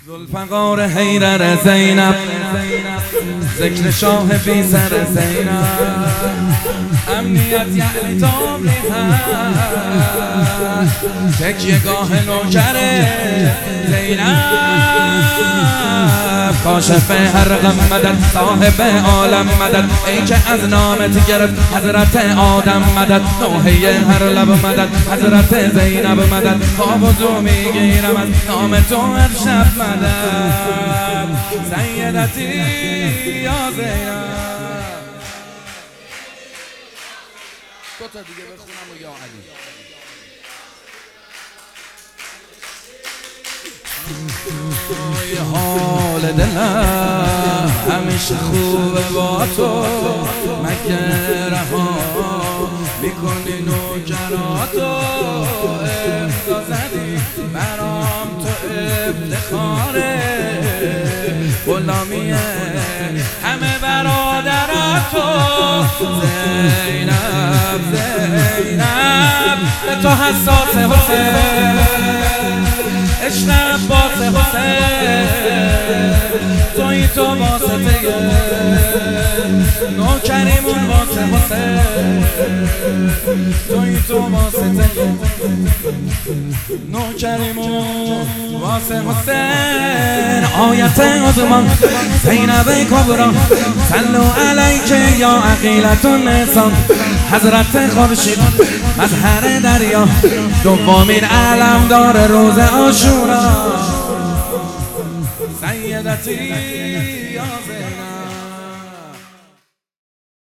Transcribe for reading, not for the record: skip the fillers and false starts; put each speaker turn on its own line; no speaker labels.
ذوالفقار حیدر زینب، ذکر شاه بی سر زینب، امنیت یعنی تابلیها، تکیه گاه نوکر زینب، کاشف هر غم مدد، صاحب عالم مدد، ای که از نامت گرفت حضرت آدم مدد، نوحه هر لب مدد، حضرت زینب مدد، خواب و زو میگیرم از نام تو هر شب مدد، سیدتی یا زینب. دو تا دیگه بخونم و یا علی. حال دلم همیشه خوبه با تو، مگه رها میکنی نوکراتو، امضا زدی برام تو افتخاره، غلامیه همه برادراتو، زینب زینب به تو حساس حسین، عشق عباس حسین، توی تو واسطه نوکریمون واسه حسین، توی تو واسطه نوکریمون واسه حسین. آیت عظما زینب کبرا، صلو علیک یا عقیلة النسان، حضرت خورشید مظهر دریا، دومین علمدار روز عاشورا، سیدتی یا زینب.